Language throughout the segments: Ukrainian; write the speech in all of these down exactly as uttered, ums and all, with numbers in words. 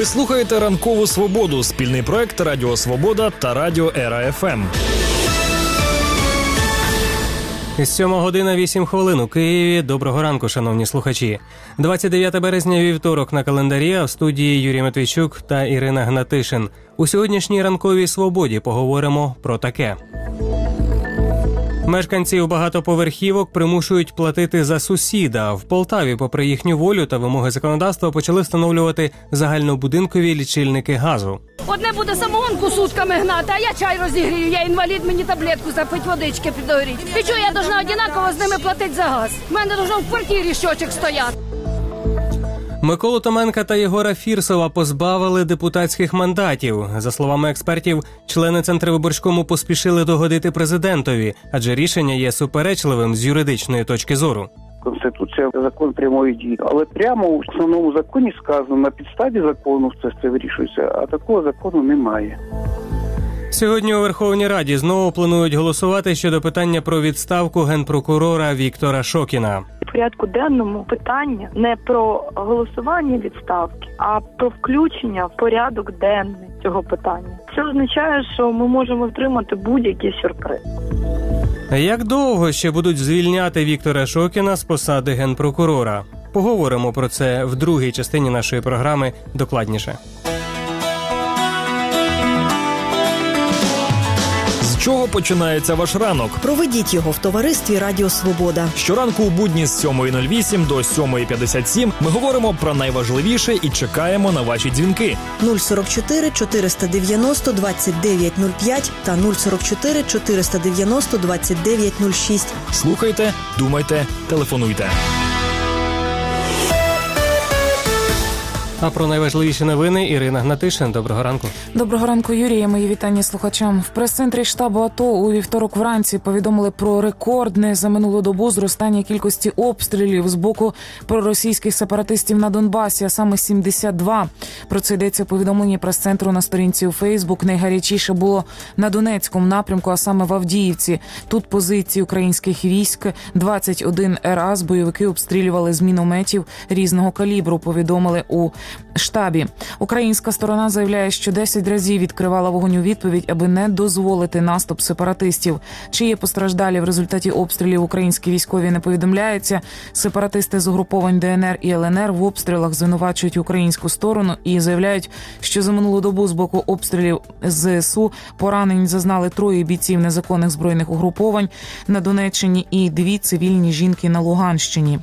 Ви слухаєте «Ранкову свободу» – спільний проект Радіо Свобода та Радіо Ера еф ем. сьома година вісім хвилин у Києві. Доброго ранку, шановні слухачі. двадцять дев'яте березня, вівторок на календарі, а в студії Юрій Матвійчук та Ірина Гнатишин. У сьогоднішній «Ранковій свободі» поговоримо про таке. Мешканців багатоповерхівок примушують платити за сусіда. В Полтаві, попри їхню волю та вимоги законодавства, почали встановлювати загальнобудинкові лічильники газу. Одне буде самогонку сутками гнати, а я чай розігрію. Я інвалід, мені таблетку запить, водички підогріть. І що, я должна однаково з ними платити за газ? У мене должно в квартирі щочик стояти. Миколу Томенка та Єгора Фірсова позбавили депутатських мандатів. За словами експертів, члени Центрвиборчкому поспішили догодити президентові, адже рішення є суперечливим з юридичної точки зору. Конституція – закон прямої дії. Але прямо в основному законі сказано, на підставі закону це все вирішується, а такого закону немає. Сьогодні у Верховній Раді знову планують голосувати щодо питання про відставку генпрокурора Віктора Шокіна. В порядку денному питання не про голосування відставки, а про включення в порядок денний цього питання. Це означає, що ми можемо отримати будь-який сюрприз. Як довго ще будуть звільняти Віктора Шокіна з посади генпрокурора? Поговоримо про це в другій частині нашої програми докладніше. З чого починається ваш ранок? Проведіть його в товаристві Радіо Свобода. Щоранку у будні з сьомої нуль вісім до сьомої п'ятдесят сім ми говоримо про найважливіше і чекаємо на ваші дзвінки. нуль сорок чотири чотириста дев'яносто двадцять дев'ять нуль п'ять та нуль сорок чотири чотириста дев'яносто двадцять дев'ять нуль шість. Слухайте, думайте, телефонуйте. А про найважливіші новини Ірина Гнатишин. Доброго ранку. Доброго ранку, Юрія. Мої вітання слухачам. В прес-центрі штабу АТО у вівторок вранці повідомили про рекордне за минулу добу зростання кількості обстрілів з боку проросійських сепаратистів на Донбасі, а саме сімдесят два. Про це йдеться у повідомленні прес-центру на сторінці у Фейсбук. Найгарячіше було на Донецькому напрямку, а саме в Авдіївці. Тут позиції українських військ двадцять один ер а з бойовики обстрілювали з мінометів різного калібру, повідомили у штабі. Українська сторона заявляє, що десять разів відкривала вогонь у відповідь, аби не дозволити наступ сепаратистів. Чи є постраждалі в результаті обстрілів українські військові, не повідомляється. Сепаратисти з угруповань де ен ер і ел ен ер в обстрілах звинувачують українську сторону і заявляють, що за минулу добу з боку обстрілів з ес у поранень зазнали троє бійців незаконних збройних угруповань на Донеччині і дві цивільні жінки на Луганщині.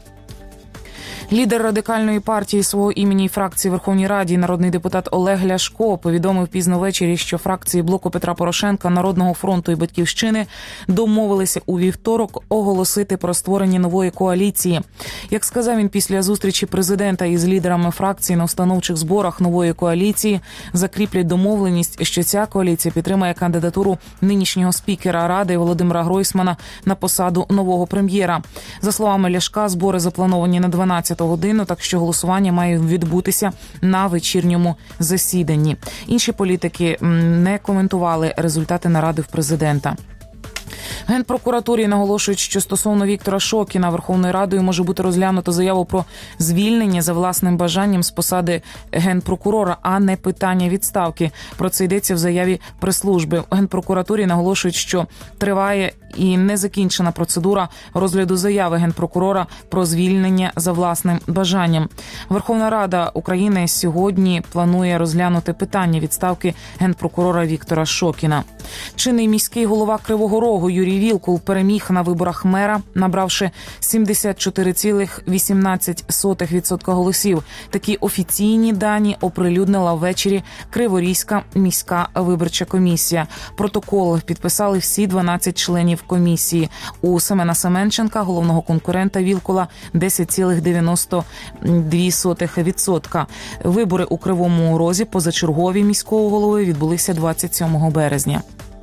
Лідер радикальної партії свого імені і фракції в Верховній Раді, народний депутат Олег Ляшко, повідомив пізно ввечері, що фракції блоку Петра Порошенка, Народного фронту і Батьківщини домовилися у вівторок оголосити про створення нової коаліції. Як сказав він після зустрічі президента із лідерами фракції на установчих зборах нової коаліції, закріплять домовленість, що ця коаліція підтримає кандидатуру нинішнього спікера Ради Володимира Гройсмана на посаду нового прем'єра. За словами Ляшка, збори заплановані на дванадцяту годину, так що голосування має відбутися на вечірньому засіданні. Інші політики не коментували результати наради в президента. Генпрокуратурі наголошують, що стосовно Віктора Шокіна Верховною Радою може бути розглянуто заяву про звільнення за власним бажанням з посади генпрокурора, а не питання відставки. Про це йдеться в заяві прес-служби. В Генпрокуратурі наголошують, що триває і не закінчена процедура розгляду заяви генпрокурора про звільнення за власним бажанням. Верховна Рада України сьогодні планує розглянути питання відставки генпрокурора Віктора Шокіна. Чинний міський голова Кривого Рогу Юрій Вілкул переміг на виборах мера, набравши сімдесят чотири цілих вісімнадцять сотих відсотка голосів. Такі офіційні дані оприлюднила ввечері Криворізька міська виборча комісія. Протокол підписали всі дванадцять членів комісії. У Семена Семенченка, головного конкурента Вілкула, десять цілих дев'яносто дві сотих відсотка. Вибори у Кривому Розі позачергові міського голови відбулися двадцять сьомого березня.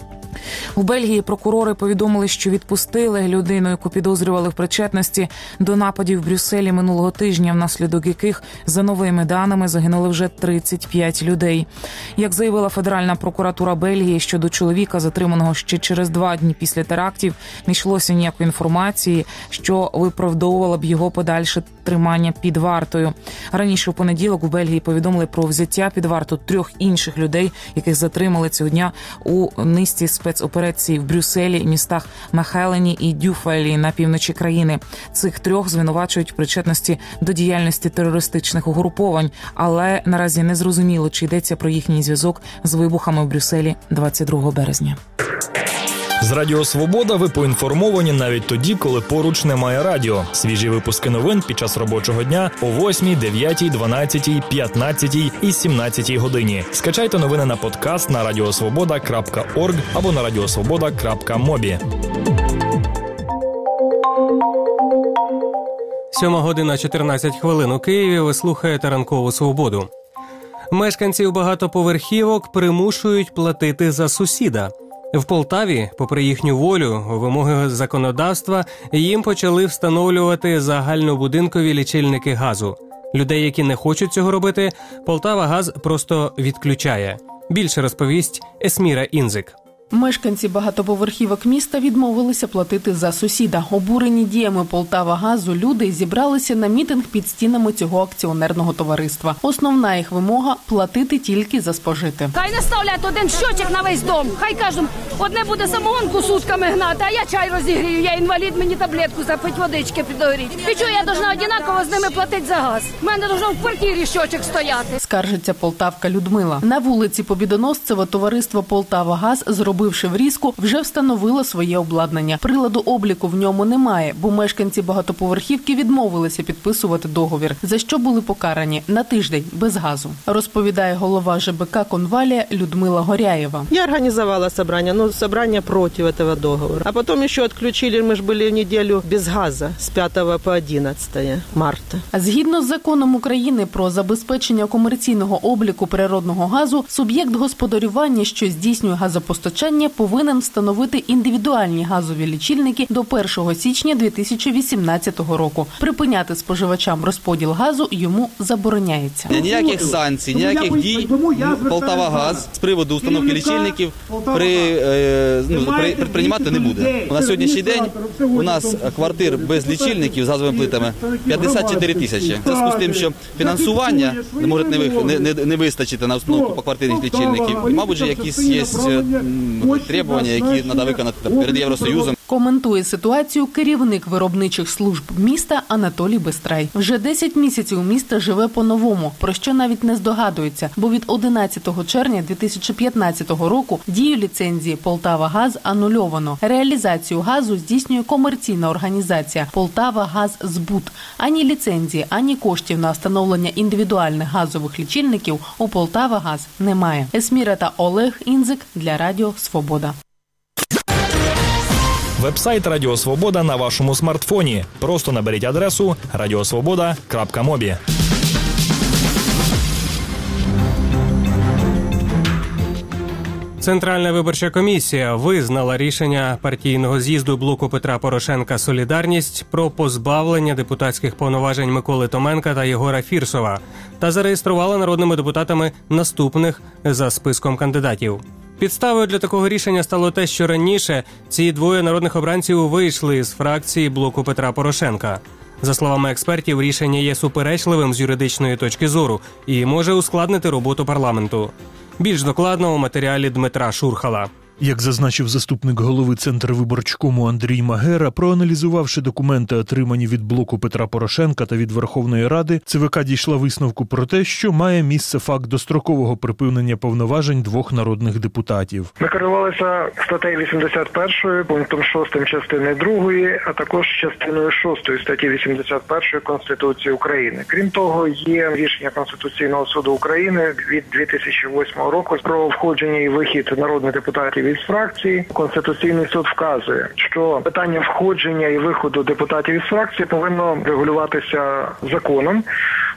У Бельгії прокурори повідомили, що відпустили людину, яку підозрювали в причетності до нападів в Брюсселі минулого тижня, внаслідок яких, за новими даними, загинули вже тридцять п'ять людей. Як заявила Федеральна прокуратура Бельгії, щодо чоловіка, затриманого ще через два дні після терактів, не йшлося ніякої інформації, що виправдовувала б його подальше тримання під вартою. Раніше у понеділок у Бельгії повідомили про взяття під варту трьох інших людей, яких затримали цього дня у низці спецоперацій в Брюсселі, містах Мехелені і Дюфелі на півночі країни. Цих трьох звинувачують в причетності до діяльності терористичних угруповань, але наразі не зрозуміло, чи йдеться про їхній зв'язок з вибухами в Брюсселі двадцять другого березня. З Радіо Свобода ви поінформовані навіть тоді, коли поруч немає радіо. Свіжі випуски новин під час робочого дня о восьмій, дев'ятій, дванадцятій, п'ятнадцятій і сімнадцятій годині. Скачайте новини на подкаст на радіосвобода крапка орг або на радіосвобода крапка мобі. Сьома година чотирнадцять хвилин у Києві. Ви слухаєте «Ранкову свободу». Мешканців багатоповерхівок примушують платити за сусіда. В Полтаві, попри їхню волю, вимоги законодавства, їм почали встановлювати загальнобудинкові лічильники газу. Людей, які не хочуть цього робити, Полтавагаз просто відключає. Більше розповість Есміра Інзик. Мешканці багатоповерхівок міста відмовилися платити за сусіда. Обурені діями Полтавагазу люди зібралися на мітинг під стінами цього акціонерного товариства. Основна їх вимога – платити тільки за спожите. Хай не ставлять один щочик на весь дом. Хай кажуть, одне буде самогонку сутками гнати, а я чай розігрію. Я інвалід, мені таблетку запить, водички підогріть. І що, я должна однаково з ними платити за газ? У мене должен в квартирі щочик стояти. Скаржиться полтавка Людмила. На вулиці Побідоносцева товариство Полтавагаз, зробивши врізку, вже встановило своє обладнання. Приладу обліку в ньому немає, бо мешканці багатоповерхівки відмовилися підписувати договір, за що були покарані на тиждень без газу. Розповідає голова ЖБК «Конвалія» Людмила Горяєва. Я организовала собрание, но собрание против этого договора. А потом еще отключили, мы же были неделю без газа с п'ятого по одинадцяте марта. Згідно з законом України про забезпечення комерційного обліку природного газу, суб'єкт господарювання, що здійснює газопостачання, повинен встановити індивідуальні газові лічильники до першого січня дві тисячі вісімнадцятого року. Припиняти споживачам розподіл газу йому забороняється. Ніяких санкцій, ніяких дій Полтавагаз з приводу установки лічильників при, е, ну, при, приймати не буде. На сьогоднішній день у нас квартир без лічильників з газовими плитами п'ятдесят чотири тисячі. В зв'язку з тим, що фінансування не може не, не, не, не вистачити на установку поквартирних лічильників. І, мабуть, якісь є требування, які треба виконати перед Євросоюзом. Коментує ситуацію керівник виробничих служб міста Анатолій Бестрай. Вже десять місяців місто живе по-новому, про що навіть не здогадується, бо від одинадцятого червня дві тисячі п'ятнадцятого року дію ліцензії «Полтавагаз» анульовано. Реалізацію газу здійснює комерційна організація «Полтавагаззбут». Ані ліцензії, ані коштів на встановлення індивідуальних газових лічильників у «Полтавагаз» немає. Есміра та Олег Інзик для Радіо Свобода. Вебсайт Радіо Свобода на вашому смартфоні. Просто наберіть адресу радіосвобода крапка мобі. Центральна виборча комісія визнала рішення партійного з'їзду блоку Петра Порошенка «Солідарність» про позбавлення депутатських повноважень Миколи Томенка та Єгора Фірсова та зареєструвала народними депутатами наступних за списком кандидатів. Підставою для такого рішення стало те, що раніше ці двоє народних обранців вийшли з фракції блоку Петра Порошенка. За словами експертів, рішення є суперечливим з юридичної точки зору і може ускладнити роботу парламенту. Більш докладно у матеріалі Дмитра Шурхала. Як зазначив заступник голови Центрвиборчкому Андрій Магера, проаналізувавши документи, отримані від блоку Петра Порошенка та від Верховної Ради, ЦВК дійшла висновку про те, що має місце факт дострокового припинення повноважень двох народних депутатів. Ми керувалися статтею вісімдесят першою, пунктом шостим частини другої, а також частиною шостої статті вісімдесят першої Конституції України. Крім того, є рішення Конституційного суду України від дві тисячі восьмого року про входження і вихід народних депутатів із фракції. Конституційний суд вказує, що питання входження і виходу депутатів із фракції повинно регулюватися законом.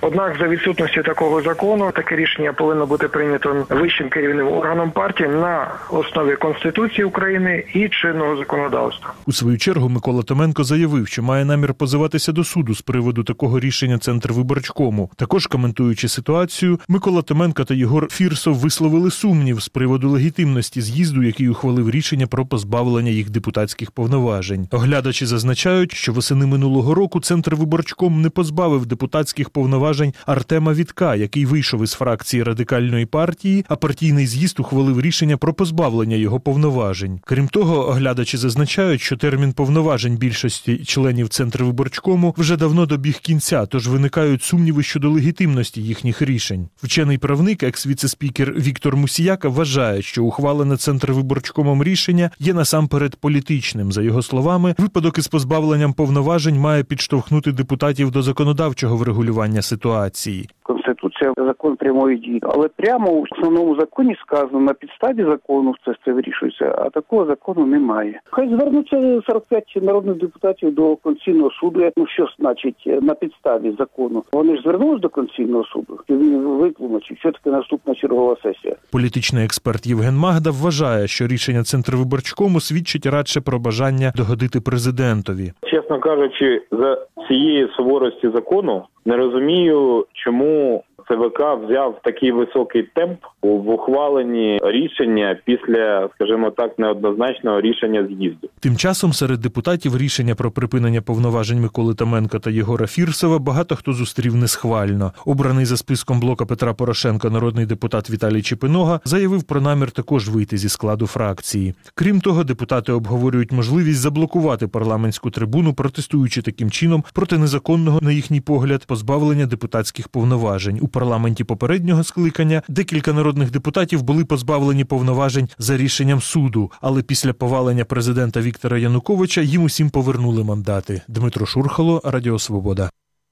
Однак за відсутності такого закону таке рішення повинно бути прийнято вищим керівним органом партії на основі Конституції України і чинного законодавства. У свою чергу Микола Томенко заявив, що має намір позиватися до суду з приводу такого рішення Центрвиборчкому. Також коментуючи ситуацію, Микола Томенко та Єгор Фірсов висловили сумнів з приводу легітимності з'їзду, який ухвалив рішення про позбавлення їх депутатських повноважень. Оглядачі зазначають, що восени минулого року Центрвиборчком не позбавив депутатських повноважень Артема Вітка, який вийшов із фракції Радикальної партії, а партійний з'їзд ухвалив рішення про позбавлення його повноважень. Крім того, оглядачі зазначають, що термін повноважень більшості членів Центрвиборчкому вже давно добіг кінця, тож виникають сумніви щодо легітимності їхніх рішень. Вчений правник, екс-віцеспікер Віктор Мусіяка, вважає, що ухвалене Центрвиборчкомом рішення є насамперед політичним. За його словами, випадок із позбавленням повноважень має підштовхнути депутатів до законодавчого врегулювання ситуації. Конституція – закон прямої дії. Але прямо в основному законі сказано, на підставі закону це все вирішується, а такого закону немає. Хай звернуться сорок п'ять народних депутатів до Конституційного суду. Ну що значить на підставі закону? Вони ж звернулись до Конституційного суду. Він витлумачив, що таке наступна чергова сесія. Політичний експерт Євген Магда вважає, що рішення Центрвиборчкому свідчить радше про бажання догодити президентові. Чесно кажучи, за цієї суворості закону не розумію, чому ЦВК взяв такий високий темп в ухваленні рішення після, скажімо так, неоднозначного рішення з'їзду. Тим часом серед депутатів рішення про припинення повноважень Миколи Томенка та Єгора Фірсова багато хто зустрів несхвально. Обраний за списком блока Петра Порошенка народний депутат Віталій Чепинога заявив про намір також вийти зі складу фракції. Крім того, депутати обговорюють можливість заблокувати парламентську трибуну, протестуючи таким чином проти незаконного, на їхній погляд, позбавлення депутатських повноважень. У парламенті попереднього скликання декілька народних депутатів були позбавлені повноважень за рішенням суду, але після повалення президента Віктора Януковича їм усім повернули мандати. Дмитро Шурхало, Радіо Свобода.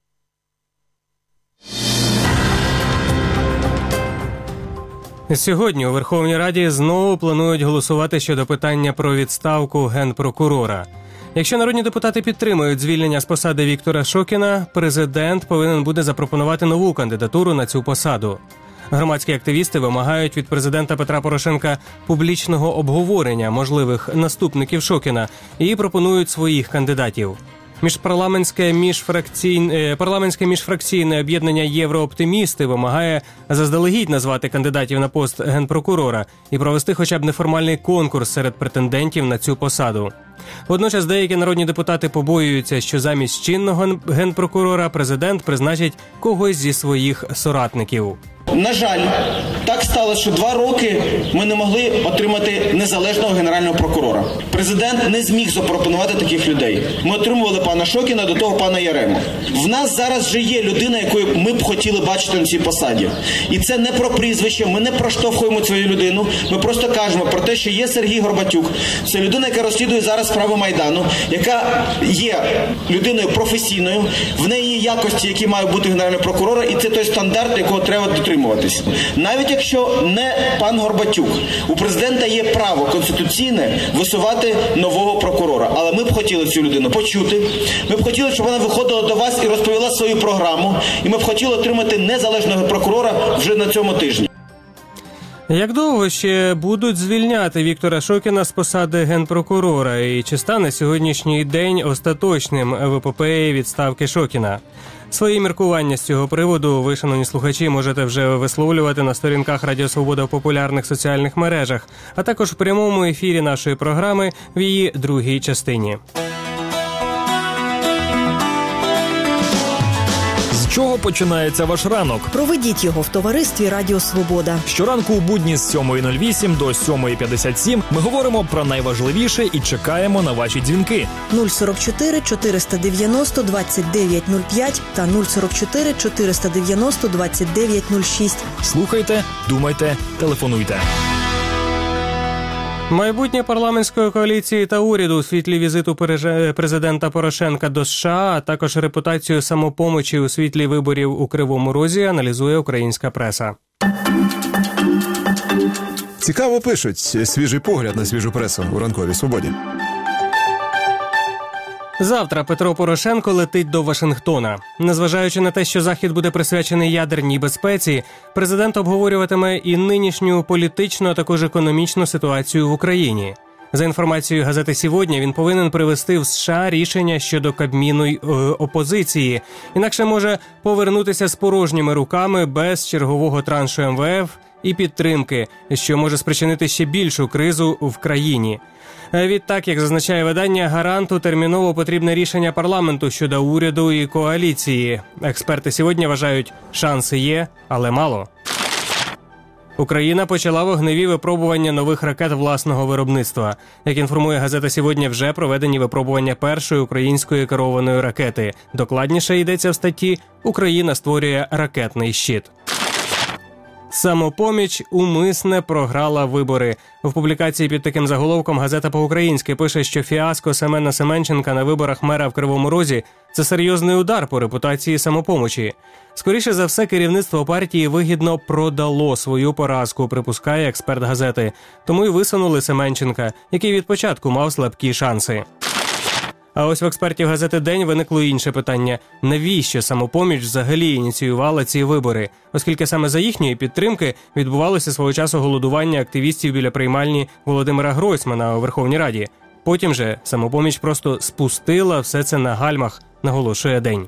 Сьогодні у Верховній Раді знову планують голосувати щодо питання про відставку генпрокурора. Якщо народні депутати підтримують звільнення з посади Віктора Шокіна, президент повинен буде запропонувати нову кандидатуру на цю посаду. Громадські активісти вимагають від президента Петра Порошенка публічного обговорення можливих наступників Шокіна і пропонують своїх кандидатів. Міжпарламентське міжфракційне, парламентське міжфракційне об'єднання «Єврооптимісти» вимагає заздалегідь назвати кандидатів на пост генпрокурора і провести хоча б неформальний конкурс серед претендентів на цю посаду. Водночас деякі народні депутати побоюються, що замість чинного генпрокурора президент призначить когось зі своїх соратників. На жаль, так сталося, що два роки ми не могли отримати незалежного генерального прокурора. Президент не зміг запропонувати таких людей. Ми отримували пана Шокіна, до того пана Ярему. В нас зараз вже є людина, яку ми б хотіли бачити на цій посаді. І це не про прізвище, ми не проштовхуємо цю людину, ми просто кажемо про те, що є Сергій Горбатюк. Це людина, яка розслідує зараз справи Майдану, яка є людиною професійною, в неї є якості, які мають бути генерального прокурора, і це той стандарт, якого треба дотримуватися. Навіть якщо не пан Горбатюк, у президента є право конституційне висувати нового прокурора. Але ми б хотіли цю людину почути, ми б хотіли, щоб вона виходила до вас і розповіла свою програму, і ми б хотіли отримати незалежного прокурора вже на цьому тижні. Як довго ще будуть звільняти Віктора Шокіна з посади генпрокурора? І чи стане сьогоднішній день остаточним в епопеї відставки Шокіна? Свої міркування з цього приводу ви, шановні слухачі, можете вже висловлювати на сторінках Радіо Свобода в популярних соціальних мережах, а також в прямому ефірі нашої програми в її другій частині. З чого починається ваш ранок? Проведіть його в товаристві Радіо Свобода. Щоранку у будні з сьомої нуль вісім до сьомої п'ятдесят сім ми говоримо про найважливіше і чекаємо на ваші дзвінки. нуль сорок чотири чотириста дев'яносто двадцять дев'ять нуль п'ять та нуль сорок чотири чотириста дев'яносто двадцять дев'ять нуль шість. Слухайте, думайте, телефонуйте. Майбутнє парламентської коаліції та уряду у світлі візиту президента Порошенка до США, а також репутацію «Самопомочі» у світлі виборів у Кривому Розі аналізує українська преса. Цікаво пишуть. Свіжий погляд на свіжу пресу у ранковій свободі. Завтра Петро Порошенко летить до Вашингтона. Незважаючи на те, що захід буде присвячений ядерній безпеці, президент обговорюватиме і нинішню політичну, а також економічну ситуацію в Україні. За інформацією газети «Сьогодні», він повинен привести в США рішення щодо Кабміну й е, опозиції. Інакше може повернутися з порожніми руками без чергового траншу ем ве еф і підтримки, що може спричинити ще більшу кризу в країні. Відтак, як зазначає видання, гаранту терміново потрібне рішення парламенту щодо уряду і коаліції. Експерти сьогодні вважають, шанси є, але мало. Україна почала вогневі випробування нових ракет власного виробництва. Як інформує газета «Сьогодні», вже проведені випробування першої української керованої ракети. Докладніше йдеться в статті «Україна створює ракетний щит». «Самопоміч умисне програла вибори». В публікації під таким заголовком газета «По-українськи» пише, що фіаско Семена Семенченка на виборах мера в Кривому Розі – це серйозний удар по репутації «Самопомочі». Скоріше за все, керівництво партії вигідно продало свою поразку, припускає експерт газети. Тому й висунули Семенченка, який від початку мав слабкі шанси. А ось в експертів газети «День» виникло інше питання. Навіщо «Самопоміч» взагалі ініціювала ці вибори? Оскільки саме за їхньої підтримки відбувалося свого часу голодування активістів біля приймальні Володимира Гройсмана у Верховній Раді. Потім же «Самопоміч» просто спустила все це на гальмах, наголошує «День».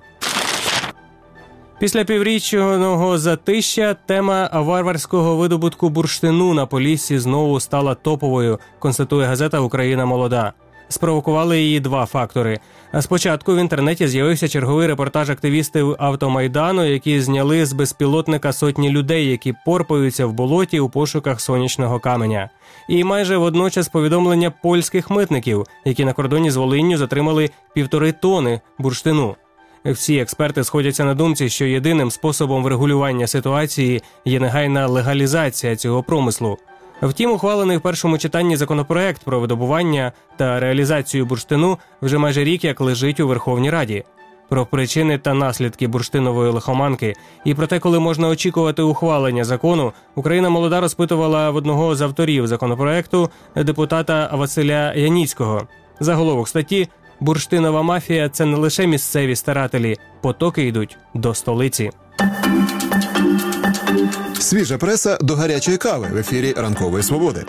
Після піврічного затища тема варварського видобутку бурштину на Поліссі знову стала топовою, констатує газета «Україна молода». Спровокували її два фактори. Спочатку в інтернеті з'явився черговий репортаж активістів Автомайдану, які зняли з безпілотника сотні людей, які порпаються в болоті у пошуках сонячного каменя. І майже водночас повідомлення польських митників, які на кордоні з Волинню затримали півтори тони бурштину. Всі експерти сходяться на думці, що єдиним способом врегулювання ситуації є негайна легалізація цього промислу. Втім, ухвалений в першому читанні законопроект про видобування та реалізацію бурштину вже майже рік як лежить у Верховній Раді. Про причини та наслідки бурштинової лихоманки і про те, коли можна очікувати ухвалення закону, Україна молода розпитувала в одного з авторів законопроекту, депутата Василя Яніцького. Заголовок статті «Бурштинова мафія – це не лише місцеві старателі, потоки йдуть до столиці». Свіжа преса до гарячої кави в ефірі «Ранкової свободи».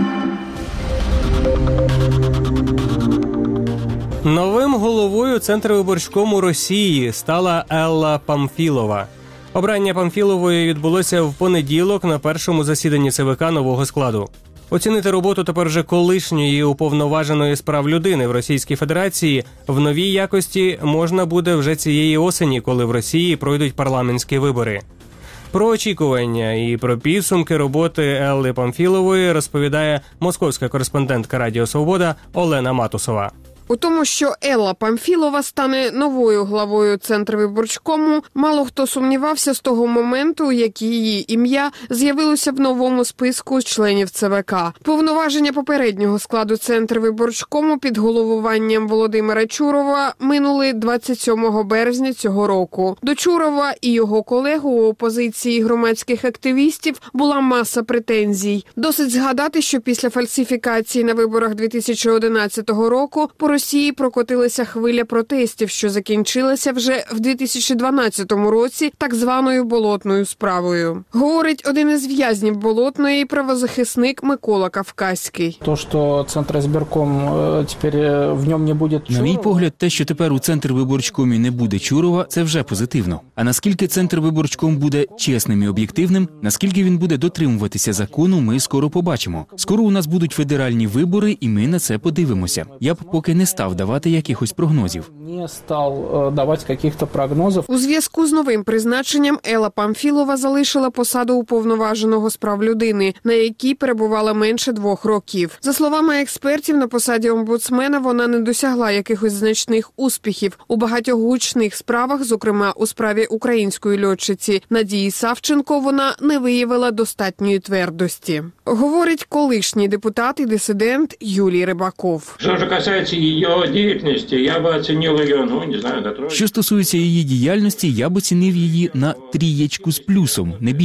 Новим головою Центрвиборчкому Росії стала Елла Памфілова. Обрання Памфілової відбулося в понеділок на першому засіданні ЦВК нового складу. Оцінити роботу тепер вже колишньої уповноваженої з прав людини в Російській Федерації в новій якості можна буде вже цієї осені, коли в Росії пройдуть парламентські вибори. Про очікування і про підсумки роботи Елли Памфілової розповідає московська кореспондентка Радіо Свобода Олена Матусова. У тому, що Елла Памфілова стане новою главою Центрвиборчкому, мало хто сумнівався з того моменту, як її ім'я з'явилося в новому списку членів ЦВК. Повноваження попереднього складу Центрвиборчкому під головуванням Володимира Чурова минули двадцять сьомого березня цього року. До Чурова і його колег у опозиції громадських активістів була маса претензій. Досить згадати, що після фальсифікації на виборах дві тисячі одинадцятого року по Росії прокотилася хвиля протестів, що закінчилася вже в дві тисячі дванадцятому році так званою болотною справою. Говорить один із в'язнів болотної правозахисник Микола Кавказький. То, що Центризбірком тепер в ньому не буде Чурова. На мій погляд, те, що тепер у Центрвиборчкомі не буде Чурова, це вже позитивно. А наскільки Центрвиборчком буде чесним і об'єктивним, наскільки він буде дотримуватися закону, ми скоро побачимо. Скоро у нас будуть федеральні вибори, і ми на це подивимося. Я б поки не став давати якихось прогнозів. Не став давати якихось прогнозів. У зв'язку з новим призначенням Елла Памфілова залишила посаду уповноваженого з прав людини, на якій перебувала менше двох років. За словами експертів, на посаді омбудсмена вона не досягла якихось значних успіхів у багатьох гучних справах, зокрема у справі української льотчиці Надії Савченко, вона не виявила достатньої твердості. Говорить колишній депутат і дисидент Юлій Рибаков. Що ж касається її діяльності, я б оцінив її, ну, не знаю, на Що стосується її діяльності, я б оцінив її на трієчку з плюсом, не більше.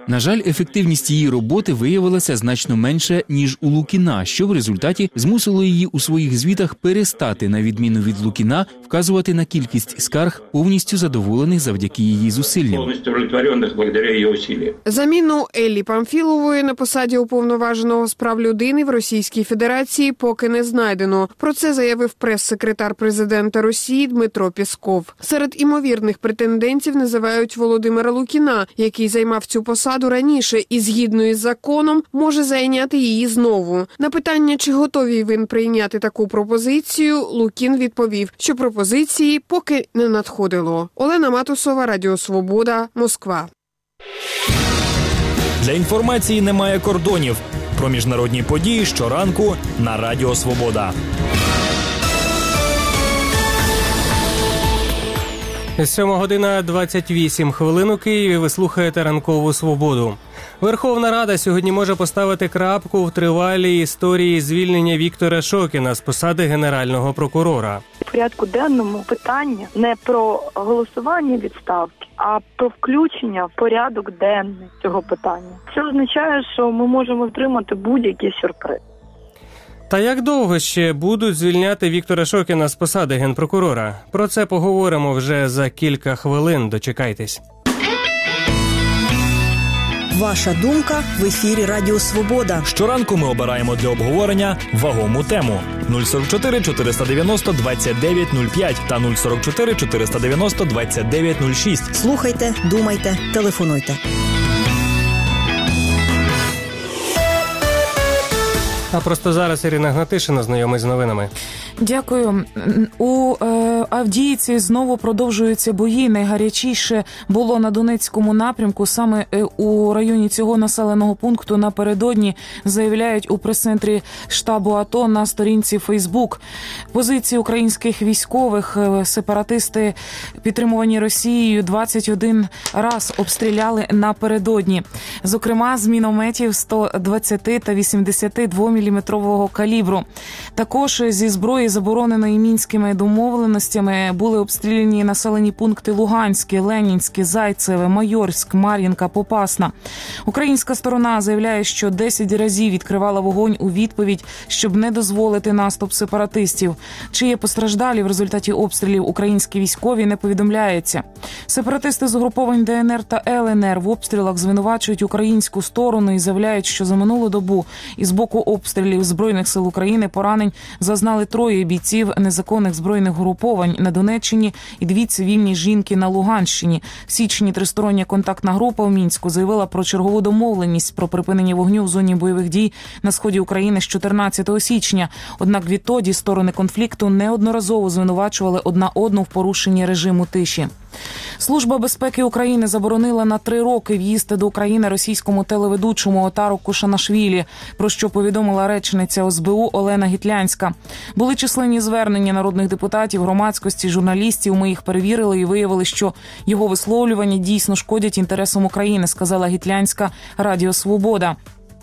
На жаль, ефективність її роботи виявилася значно менше, ніж у Лукіна, що в результаті змусило її у своїх звітах перестати, на відміну від Лукіна, вказувати на кількість скарг, повністю задоволених завдяки її зусиллям. Повністю удовлетворених благодаря її усиллям. Заміну Еллі Памфілової на посаді уповноваженого з прав людини в Російській Федерації поки не знайдено. Про це заявив прес-секретар президента Росії Дмитро Пєсков. Серед імовірних претендентів називають Володимира Лукіна, який займав цю посаду раніше і, згідно із законом, може зайняти її знову. На питання, чи готовий він прийняти таку пропозицію, Лукін відповів, що пропозиції поки не надходило. Олена Матусова, Радіо Свобода, Москва. Для інформації немає кордонів. Про міжнародні події щоранку на Радіо Свобода. сьома година двадцять вісім хвилин у Києві. Ви слухаєте ранкову «Свободу». Верховна Рада сьогодні може поставити крапку в тривалій історії звільнення Віктора Шокіна з посади Генерального прокурора. В порядку денному питання не про голосування відставки, а про включення в порядок денний цього питання. Це означає, що ми можемо отримати будь-який сюрприз. Та як довго ще будуть звільняти Віктора Шокіна з посади генпрокурора? Про це поговоримо вже за кілька хвилин. Дочекайтесь. Ваша думка в ефірі Радіо Свобода. Щоранку ми обираємо для обговорення вагому тему. нуль сорок чотири чотириста дев'яносто двадцять дев'ять нуль п'ять та нуль сорок чотири чотириста дев'яносто двадцять дев'ять нуль шість. Слухайте, думайте, телефонуйте. А просто зараз Ірина Гнатишина знайомить з новинами. Дякую. У е, Авдіївці знову продовжуються бої. Найгарячіше було на Донецькому напрямку. Саме е, у районі цього населеного пункту напередодні заявляють у прес-центрі штабу АТО на сторінці Фейсбук. Позиції українських військових е, сепаратисти, підтримувані Росією, двадцять один раз обстріляли напередодні. Зокрема, з мінометів сто двадцять та вісімдесят два міліметрового калібру. Також зі зброї, забороненої мінськими домовленостями, були обстріляні населені пункти Луганське, Ленінське, Зайцеве, Майорськ, Мар'їнка, Попасна. Українська сторона заявляє, що десять разів відкривала вогонь у відповідь, щоб не дозволити наступ сепаратистів. Чи є постраждалі в результаті обстрілів українські військові, не повідомляється. Сепаратисти з угруповань ДНР та ЛНР в обстрілах звинувачують українську сторону і заявляють, що за минулу добу із боку обстрілів Збройних сил України поранень зазнали троє бійців незаконних збройних груповань на Донеччині і дві цивільні жінки на Луганщині. В січні тристороння контактна група в Мінську заявила про чергову домовленість про припинення вогню в зоні бойових дій на сході України з чотирнадцятого січня. Однак відтоді сторони конфлікту неодноразово звинувачували одна одну в порушенні режиму тиші. Служба безпеки України заборонила на три роки в'їзд до України російському телеведучому Отару Кушанашвілі, про що повідомила речниця О С Б У Олена Гітлянська. Були численні звернення народних депутатів, громадськості, журналістів. Ми їх перевірили і виявили, що його висловлювання дійсно шкодять інтересам України, сказала Гітлянська Радіо Свобода.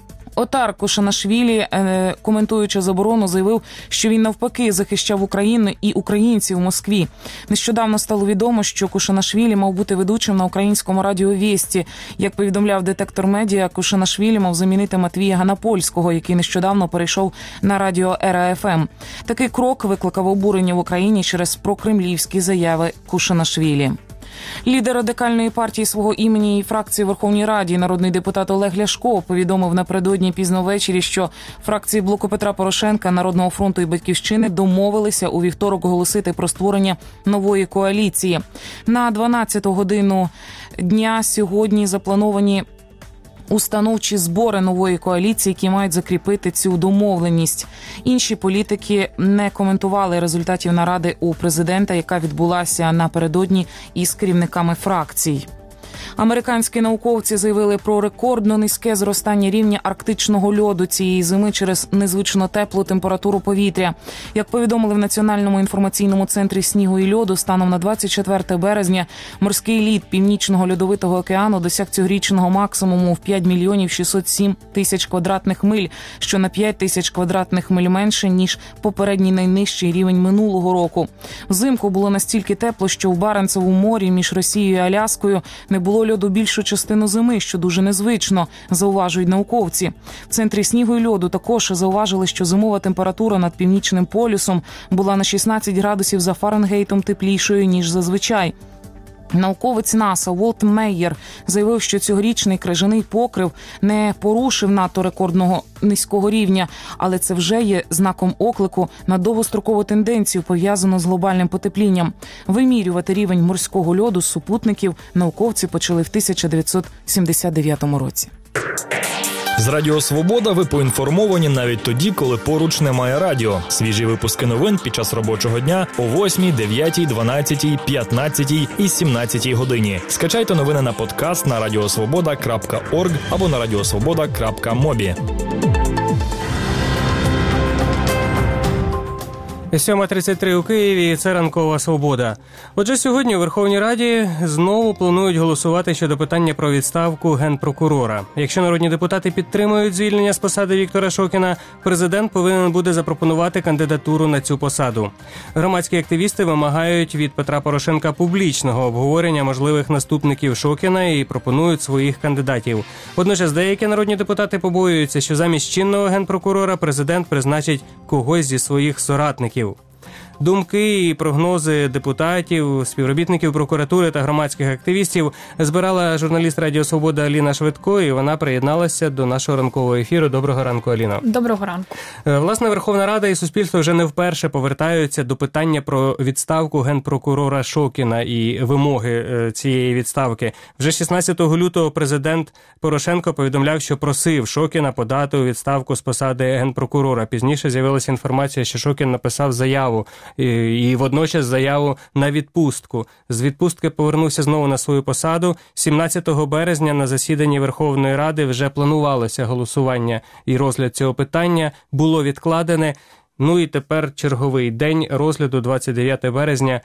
Отар Кушанашвілі, коментуючи заборону, заявив, що він навпаки захищав Україну і українців в Москві. Нещодавно стало відомо, що Кушанашвілі мав бути ведучим на українському радіо «Вєсті». Як повідомляв детектор медіа, Кушанашвілі мав замінити Матвія Ганапольського, який нещодавно перейшов на радіо Ера Еф Ем. Такий крок викликав обурення в Україні через прокремлівські заяви Кушанашвілі. Лідер радикальної партії свого імені і фракції в Верховній Раді, народний депутат Олег Ляшко, повідомив напередодні пізно ввечері, що фракції блоку Петра Порошенка, Народного фронту і Батьківщини домовилися у вівторок оголосити про створення нової коаліції. На дванадцяту годину дня сьогодні заплановані установчі збори нової коаліції, які мають закріпити цю домовленість. Інші політики не коментували результатів наради у президента, яка відбулася напередодні із керівниками фракцій. Американські науковці заявили про рекордно низьке зростання рівня арктичного льоду цієї зими через незвично теплу температуру повітря. Як повідомили в Національному інформаційному центрі снігу і льоду, станом на двадцять четверте березня морський лід Північного льодовитого океану досяг цьогорічного максимуму в п'ять мільйонів шістсот сім тисяч квадратних миль, що на п'ять тисяч квадратних миль менше, ніж попередній найнижчий рівень минулого року. Взимку було настільки тепло, що в Баренцевому морі між Росією і Аляскою не було було льоду більшу частину зими, що дуже незвично, зауважують науковці. В центрі снігу і льоду також зауважили, що зимова температура над північним полюсом була на шістнадцять градусів за Фаренгейтом теплішою, ніж зазвичай. Науковець НАСА Уолт Мейєр заявив, що цьогорічний крижаний покрив не порушив надто рекордного низького рівня, але це вже є знаком оклику на довгострокову тенденцію, пов'язану з глобальним потеплінням. Вимірювати рівень морського льоду з супутників науковці почали в тисяча дев'ятсот сімдесят дев'ятому році. З Радіо Свобода ви поінформовані навіть тоді, коли поруч немає радіо. Свіжі випуски новин під час робочого дня о восьмій, дев'ятій, дванадцятій, п'ятнадцятій і сімнадцятій годині. Скачайте новини на подкаст на радіосвобода крапка орг або на радіосвобода крапка мобі. сьома тридцять три у Києві, це ранкова «Свобода». Отже, сьогодні у Верховній Раді знову планують голосувати щодо питання про відставку генпрокурора. Якщо народні депутати підтримують звільнення з посади Віктора Шокіна, президент повинен буде запропонувати кандидатуру на цю посаду. Громадські активісти вимагають від Петра Порошенка публічного обговорення можливих наступників Шокіна і пропонують своїх кандидатів. Водночас деякі народні депутати побоюються, що замість чинного генпрокурора президент призначить когось зі своїх соратників. Думки і прогнози депутатів, співробітників прокуратури та громадських активістів збирала журналіст Радіо Свобода Аліна Швидко, і вона приєдналася до нашого ранкового ефіру. Доброго ранку, Аліно. Доброго ранку. Власне, Верховна Рада і суспільство вже не вперше повертаються до питання про відставку генпрокурора Шокіна і вимоги цієї відставки. Вже шістнадцятого лютого президент Порошенко повідомляв, що просив Шокіна подати у відставку з посади генпрокурора. Пізніше з'явилася інформація, що Шокін написав заяву і водночас заяву на відпустку. З відпустки повернувся знову на свою посаду. сімнадцятого березня на засіданні Верховної Ради вже планувалося голосування і розгляд цього питання. Було відкладене. Ну і тепер черговий день розгляду, двадцять дев'яте березня.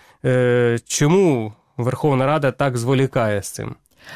Чому Верховна Рада так зволікає з цим?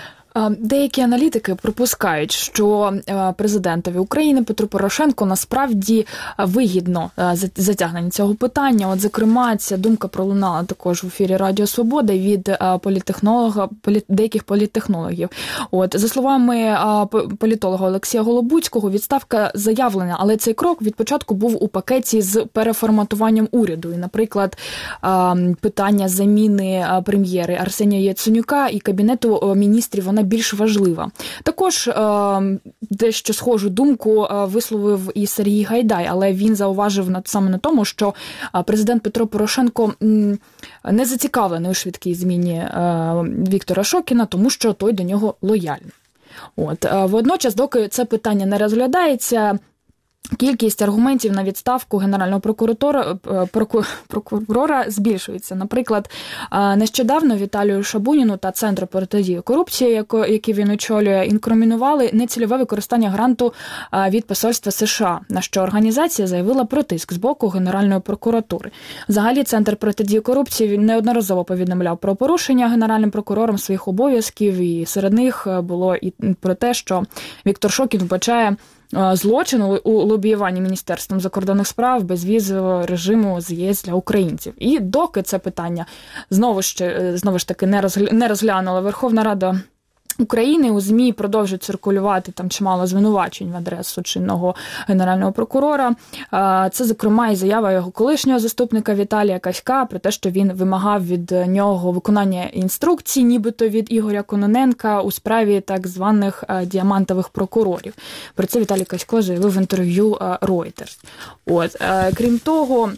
Деякі аналітики припускають, що президентові України Петру Порошенку насправді вигідно затягнення цього питання. От, зокрема, ця думка пролунала також в ефірі Радіо Свобода від політтехнолога, полі, деяких політтехнологів. От, за словами політолога Олексія Голобуцького, відставка заявлена, але цей крок від початку був у пакеті з переформатуванням уряду. І, наприклад, питання заміни прем'єри Арсенія Яценюка і Кабінету міністрів, вона більш важлива. Також е, дещо схожу думку е, висловив і Сергій Гайдай, але він зауважив на, саме на тому, що президент Петро Порошенко м, не зацікавлений у швидкій зміні е, Віктора Шокіна, тому що той до нього лояльний. От, е, водночас, доки це питання не розглядається, кількість аргументів на відставку генерального прокурора, прокурора збільшується. Наприклад, нещодавно Віталію Шабуніну та Центру протидії корупції, який він очолює, інкримінували нецільове використання гранту від посольства США, на що організація заявила про тиск з боку Генеральної прокуратури. Взагалі, Центр протидії корупції неодноразово повідомляв про порушення генеральним прокурором своїх обов'язків, і серед них було і про те, що Віктор Шокін вбачає злочину у лобіюванні Міністерством закордонних справ безвізового режиму з ЄС для українців. І доки це питання знову ж, знову ж таки не розглянула Верховна Рада України, у ЗМІ продовжують циркулювати там чимало звинувачень в адресу чинного генерального прокурора. Це, зокрема, і заява його колишнього заступника Віталія Каська про те, що він вимагав від нього виконання інструкцій, нібито від Ігоря Кононенка, у справі так званих діамантових прокурорів. Про це Віталій Касько заявив в інтерв'ю Reuters. От. Крім того,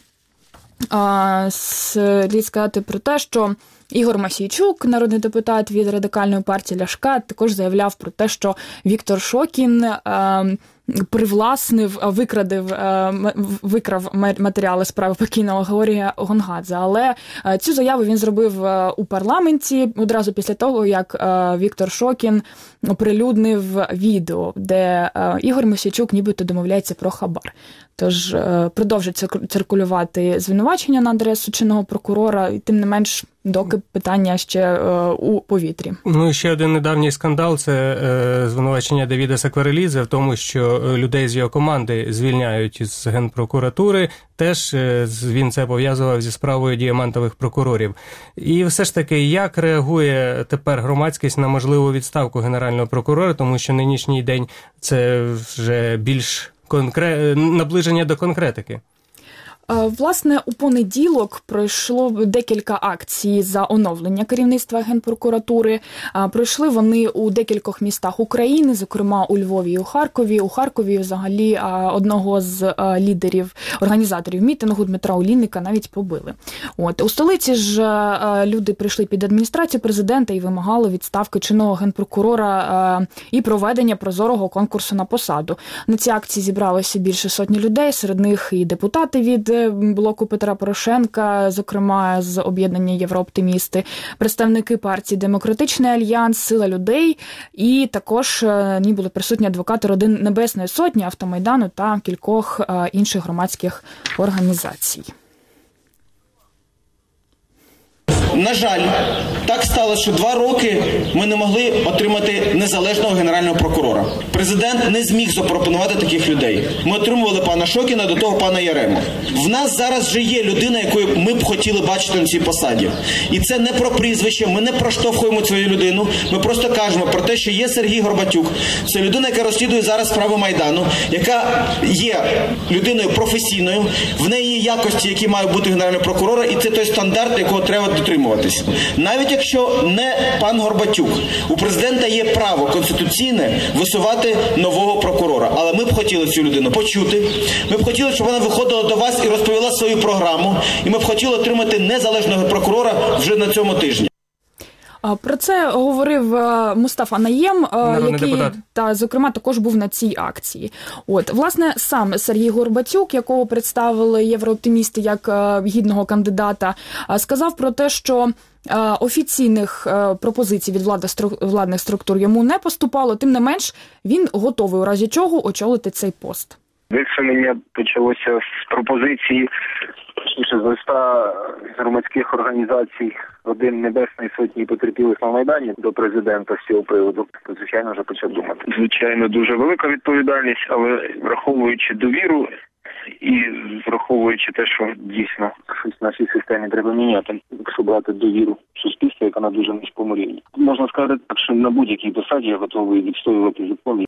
слід сказати про те, що Ігор Мосійчук, народний депутат від Радикальної партії Ляшка, також заявляв про те, що Віктор Шокін е, привласнив, викрадив, е, викрав матеріали справи покійного Георгія Гонгадзе. Але е, цю заяву він зробив е, у парламенті одразу після того, як е, Віктор Шокін оприлюднив відео, де е, Ігор Мосійчук нібито домовляється про хабар. Тож е, продовжують циркулювати звинувачення на адресу чинного прокурора, і тим не менш доки питання ще е, у повітрі. Ну і ще один недавній скандал – це е, звинувачення Давіда Сакварелідзе в тому, що людей з його команди звільняють з Генпрокуратури. Теж е, він це пов'язував зі справою діамантових прокурорів. І все ж таки, як реагує тепер громадськість на можливу відставку генерального прокурора, тому що нинішній день – це вже більш конкре... наближення до конкретики? Власне, у понеділок пройшло декілька акцій за оновлення керівництва Генпрокуратури. Пройшли вони у декількох містах України, зокрема у Львові і у Харкові. У Харкові взагалі одного з лідерів, організаторів мітингу Дмитра Олійника навіть побили. От. У столиці ж люди прийшли під адміністрацію президента і вимагали відставки чинного генпрокурора і проведення прозорого конкурсу на посаду. На ці акції зібралося більше сотні людей, серед них і депутати від блоку Петра Порошенка, зокрема з об'єднання «Єврооптимісти», представники партії «Демократичний альянс», «Сила людей» і також ні були присутні адвокати родин Небесної Сотні, Автомайдану та кількох інших громадських організацій. На жаль, так сталося, що два роки ми не могли отримати незалежного генерального прокурора. Президент не зміг запропонувати таких людей. Ми отримували пана Шокіна, до того пана Ярему. В нас зараз вже є людина, яку ми б хотіли бачити на цій посаді. І це не про прізвище, ми не проштовхуємо цю людину, ми просто кажемо про те, що є Сергій Горбатюк. Це людина, яка розслідує зараз справи Майдану, яка є людиною професійною, в неї є якості, які мають бути генерального прокурора, і це той стандарт, якого треба дотримуватися. Навіть якщо не пан Горбатюк, у президента є право конституційне висувати нового прокурора. Але ми б хотіли цю людину почути, ми б хотіли, щоб вона виходила до вас і розповіла свою програму, і ми б хотіли отримати незалежного прокурора вже на цьому тижні. Про це говорив Мустафа Наєм, Народний який, депутат. та, зокрема, також був на цій акції. От, власне, сам Сергій Горбатюк, якого представили єврооптимісти як гідного кандидата, сказав про те, що офіційних пропозицій від владних структур йому не поступало, тим не менш, він готовий у разі чого очолити цей пост. Висунення почалося з пропозиції, з листа громадських організацій родин Небесної Сотні потерпілих на Майдані до президента з цього приводу. То, звичайно, вже почав думати. Звичайно, дуже велика відповідальність, але враховуючи довіру і враховуючи те, що дійсно щось в нашій системі треба міняти, якщо брати довіру суспільства, яка на дуже низькому рівні. Можна сказати так, що на будь-якій посаді я готовий відстоювати закон.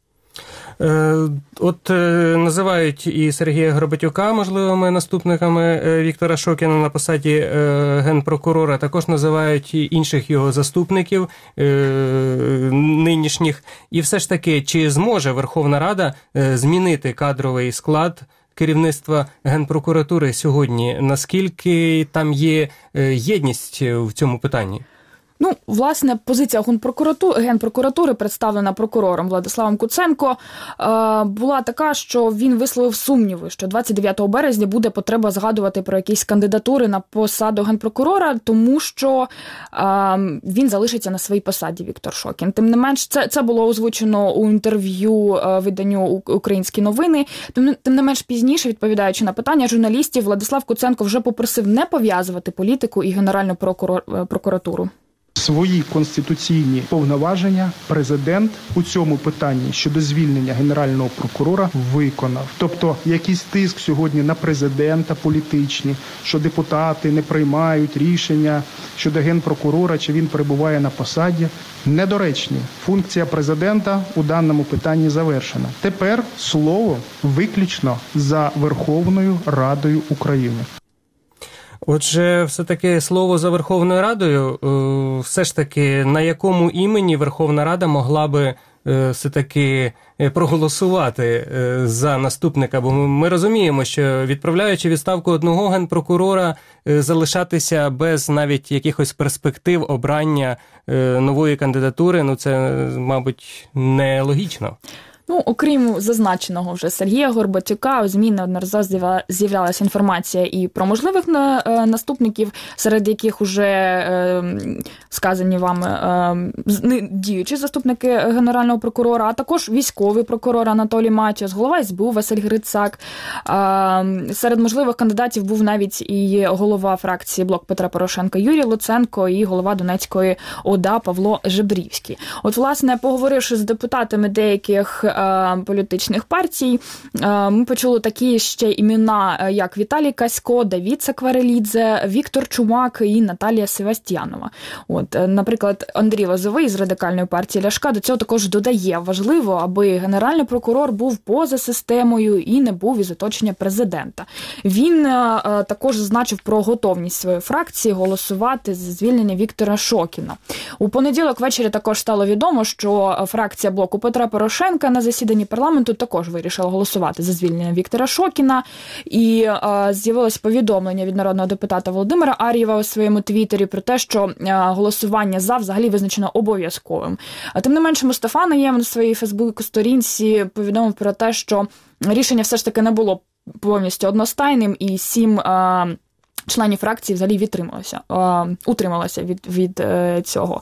От називають і Сергія Горбатюка можливими наступниками Віктора Шокіна на посаді генпрокурора, також називають і інших його заступників нинішніх. І все ж таки, чи зможе Верховна Рада змінити кадровий склад керівництва Генпрокуратури сьогодні? Наскільки там є єдність в цьому питанні? Ну, власне, позиція Генпрокуратури, представлена прокурором Владиславом Куценко, була така, що він висловив сумніви, що двадцять дев'ятого березня буде потреба згадувати про якісь кандидатури на посаду Генпрокурора, тому що він залишиться на своїй посаді, Віктор Шокін. Тим не менш, це, це було озвучено у інтерв'ю виданню «Українські новини». Тим, тим не менш, пізніше, відповідаючи на питання журналістів, Владислав Куценко вже попросив не пов'язувати політику і Генеральну прокурор, прокуратуру. Свої конституційні повноваження президент у цьому питанні щодо звільнення генерального прокурора виконав. Тобто якийсь тиск сьогодні на президента політичні, що депутати не приймають рішення щодо генпрокурора, чи він перебуває на посаді, недоречні. Функція президента у даному питанні завершена. Тепер слово виключно за Верховною Радою України. Отже, все-таки слово за Верховною Радою, все ж таки, на якому імені Верховна Рада могла би все-таки проголосувати за наступника? Бо ми розуміємо, що відправляючи відставку одного генпрокурора, залишатися без навіть якихось перспектив обрання нової кандидатури, ну це, мабуть, нелогічно. Ну, окрім зазначеного вже Сергія Горбатюка, у ЗМІ неодноразово з'являлася інформація і про можливих наступників, серед яких уже е, сказані вами е, діючі заступники Генерального прокурора, а також військовий прокурор Анатолій Матіос, голова ес бе у Василь Грицак. Е, серед можливих кандидатів був навіть і голова фракції «Блок Петра Порошенка» Юрій Луценко і голова Донецької ОДА Павло Жебрівський. От, власне, поговоривши з депутатами деяких е, політичних партій, е, ми почули такі ще імена, як Віталій Касько, Давід Сакварелідзе, Віктор Чумак і Наталія Севастьянова. От, наприклад, Андрій Лозовий з Радикальної партії Ляшка до цього також додає: важливо, аби Генеральний прокурор був поза системою і не був із оточення президента. Він е, також зазначив про готовність своєї фракції голосувати за звільнення Віктора Шокіна. У понеділок ввечері також стало відомо, що фракція «Блоку Петра Порошенка» на засіданні парламенту також вирішила голосувати за звільнення Віктора Шокіна. І е, з'явилось повідомлення від народного депутата Володимира Ар'єва у своєму твіттері про те, що е, голосування за взагалі визначено обов'язковим. А тим не менше, Мустафа Найєм на своїй фейсбук-сторінці повідомив про те, що рішення все ж таки не було повністю одностайним, і сім е, членів фракції взагалі відтрималося, е, утрималося від, від е, цього.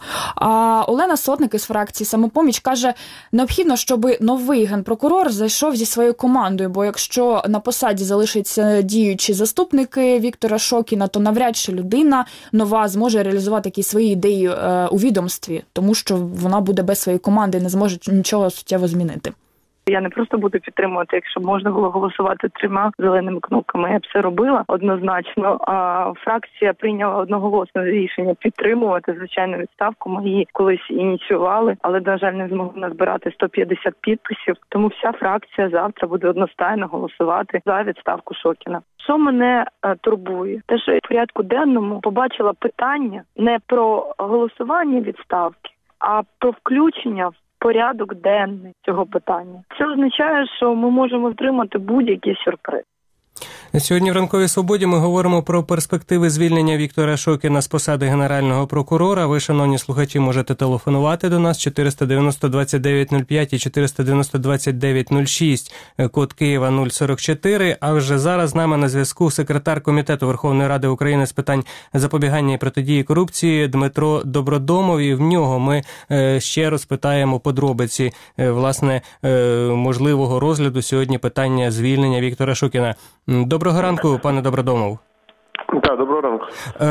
А Олена Сотник із фракції «Самопоміч» каже, необхідно, щоб новий генпрокурор зайшов зі своєю командою, бо якщо на посаді залишаться діючі заступники Віктора Шокіна, то навряд чи людина нова зможе реалізувати якісь свої ідеї е, у відомстві, тому що вона буде без своєї команди і не зможе нічого суттєво змінити. Я не просто буду підтримувати, якщо можна було голосувати трьома зеленими кнопками. Я б це робила однозначно. А фракція прийняла одноголосне рішення підтримувати, звичайно, відставку. Ми її колись ініціювали, але, на жаль, не змогли назбирати сто п'ятдесят підписів. Тому вся фракція завтра буде одностайно голосувати за відставку Шокіна. Що мене е, турбує? Те, що в порядку денному побачила питання не про голосування відставки, а про включення в порядок денний цього питання. Це означає, що ми можемо отримати будь-який сюрприз. Сьогодні в «Ранковій свободі» ми говоримо про перспективи звільнення Віктора Шокіна з посади Генерального прокурора. Ви, шановні слухачі, можете телефонувати до нас чотириста дев'яносто двадцять дев'ять нуль п'ять і чотириста дев'яносто двадцять дев'ять нуль шість, код Києва нуль сорок чотири. А вже зараз з нами на зв'язку секретар Комітету Верховної Ради України з питань запобігання і протидії корупції Дмитро Добродомов. І в нього ми ще розпитаємо подробиці, власне, можливого розгляду сьогодні питання звільнення Віктора Шокіна. Доброго ранку, пане Добродомов. Так, доброго ранку.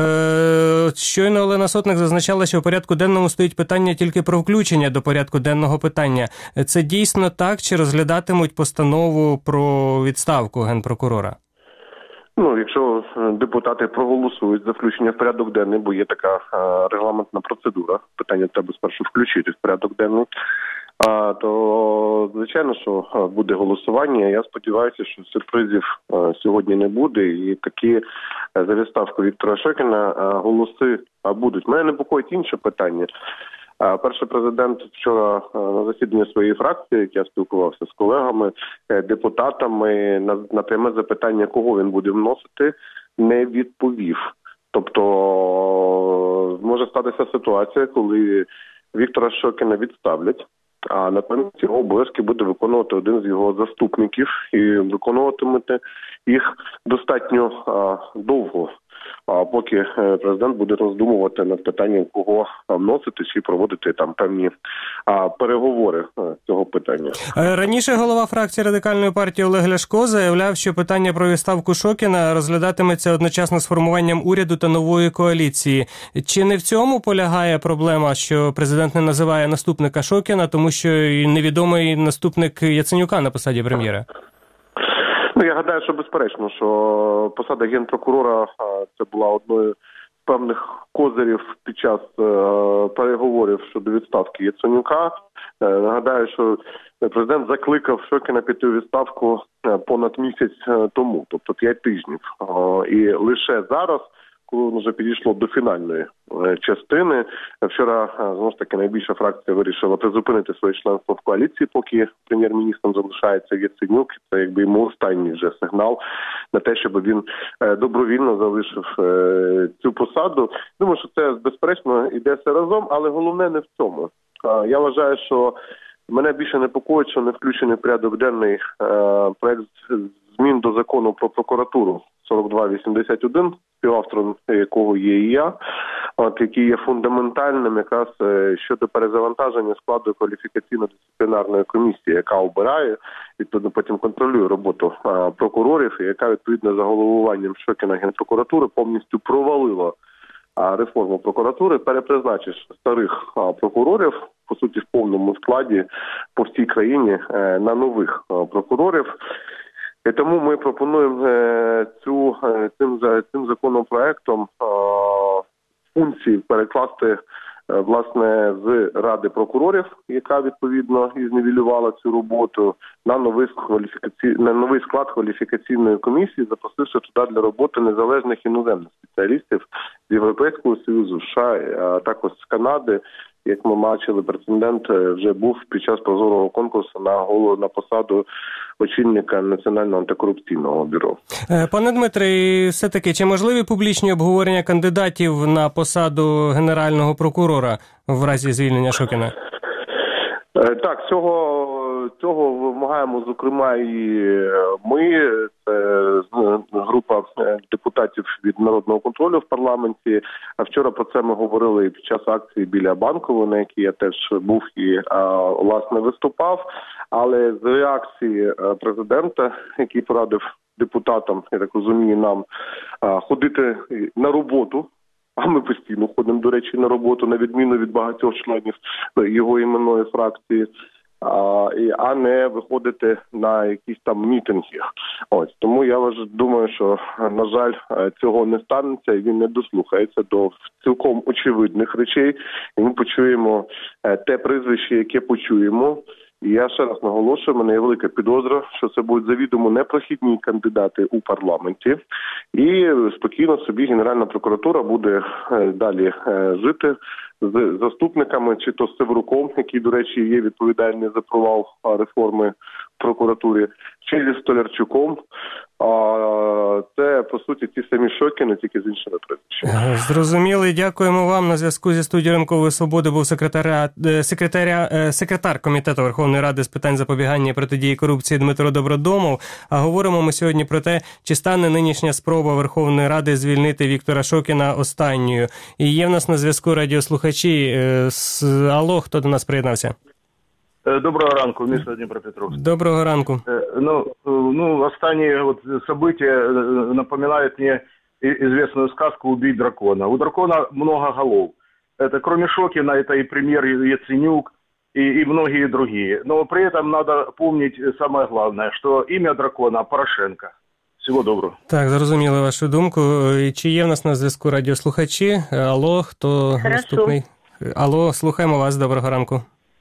Е, щойно Олена Сотник зазначала, що в порядку денному стоїть питання тільки про включення до порядку денного питання. Це дійсно так, чи розглядатимуть постанову про відставку генпрокурора? Ну, якщо депутати проголосують за включення в порядок денний, бо є така а, регламентна процедура, питання треба спершу включити в порядок денний, а, то, звичайно, що буде голосування. Я сподіваюся, що сюрпризів а, сьогодні не буде, і такі а, за відставку Віктора Шокіна а, голоси а, будуть. Мене непокоїть інше питання. А, перший президент вчора а, на засіданні своєї фракції, як я спілкувався з колегами, депутатами, на, на пряме запитання, кого він буде вносити, не відповів. Тобто може статися ситуація, коли Віктора Шокіна відставлять, а натомість його обов'язки буде виконувати один з його заступників, і виконуватимете їх достатньо а, довго, а поки президент буде роздумувати над питанням, кого вносити чи проводити там певні а, переговори з цього питання. Раніше голова фракції Радикальної партії Олег Ляшко заявляв, що питання про відставку Шокіна розглядатиметься одночасно з формуванням уряду та нової коаліції. Чи не в цьому полягає проблема, що президент не називає наступника Шокіна, тому що невідомий наступник Яценюка на посаді прем'єра? Ну, я гадаю, що безперечно, що посада генпрокурора – це була одною з певних козирів під час е, переговорів щодо відставки Яценюка. Е, нагадаю, що президент закликав Шокіна піти у відставку понад місяць тому, тобто п'ять тижнів. Е, і лише зараз, коли воно вже підійшло до фінальної частини. Вчора, знову ж таки, найбільша фракція вирішила призупинити своє членство в коаліції, поки прем'єр-міністром залишається Яценюк. Це якби йому останній вже сигнал на те, щоб він добровільно залишив цю посаду. Думаю, що це, безперечно, йде все разом, але головне не в цьому. Я вважаю, що Мене більше непокоїть, що не включений в порядок денний е, проект змін до закону про прокуратуру сорок два вісімдесят один, співавтором якого є і я, от, який є фундаментальним якраз щодо перезавантаження складу кваліфікаційно-дисциплінарної комісії, яка обирає, відповідно потім контролює роботу а, прокурорів, і яка відповідно за головуванням Шокіна Генпрокуратури повністю провалила а, реформу прокуратури, перепризначивши старих а, прокурорів, по суті, в повному складі по всій країні е, на нових а, прокурорів. І тому ми пропонуємо е, цю, е, цим, цим законопроектом е, функції перекласти е, власне з Ради прокурорів, яка відповідно і знівелювала цю роботу, на новий, кваліфікаці... на новий склад кваліфікаційної комісії, запросивши туди для роботи незалежних іноземних спеціалістів з Європейського Союзу, США, а також з Канади. Як ми бачили, прецедент вже був під час прозорого конкурсу на голову на посаду очільника Національного антикорупційного бюро. Пане Дмитре, все-таки, чи можливі публічні обговорення кандидатів на посаду Генерального прокурора в разі звільнення Шокіна? Так, цього, цього вимагаємо, зокрема, і ми, це група депутатів від Народного контролю в парламенті. А вчора про це ми говорили і під час акції біля Банкової, на якій я теж був і, власне, виступав. Але з реакції президента, який порадив депутатам, я так розумію, нам ходити на роботу, а ми постійно ходимо, до речі, на роботу, на відміну від багатьох членів його іменної фракції, а, а не виходити на якісь там мітинги. Ось, тому я вважаю, думаю, що, на жаль, цього не станеться, і він не дослухається до цілком очевидних речей, і ми почуємо те прізвище, яке почуємо. І я ще раз наголошую, в мене є велика підозра, що це будуть завідомо непрохідні кандидати у парламенті. І спокійно собі Генеральна прокуратура буде далі жити з заступниками, чи то з Севруком, який, до речі, є відповідальний за провал реформи в прокуратурі, чи зі Столярчуком. Це, по суті, ті самі Шокіни, тільки з іншими прізвищами. Зрозуміли. Дякуємо вам. На зв'язку зі студією «Ранкової свободи» був секретаря, секретаря, секретар Комітету Верховної Ради з питань запобігання і протидії корупції Дмитро Добродомов. А говоримо ми сьогодні про те, чи стане нинішня спроба Верховної Ради звільнити Віктора Шокіна останньою. І є в нас на зв'язку радіослухачі. Алло, хто до нас приєднався? Доброго ранку, місто Дніпропетровськ. Доброго ранку. Ну, ну останние вот события напоминают мне известную сказку «Убить дракона». У дракона много голов. Это кроме Шокина, это и премьер Яценюк, и, и многие другие. Но при этом надо помнить самое главное, что имя дракона Порошенко. Всього доброго. Так, зрозуміли вашу думку. Чи є в нас на зв'язку радіослухачі? Алло, хто Хорошо. наступний? Алло, слухаємо вас. Доброго ранку.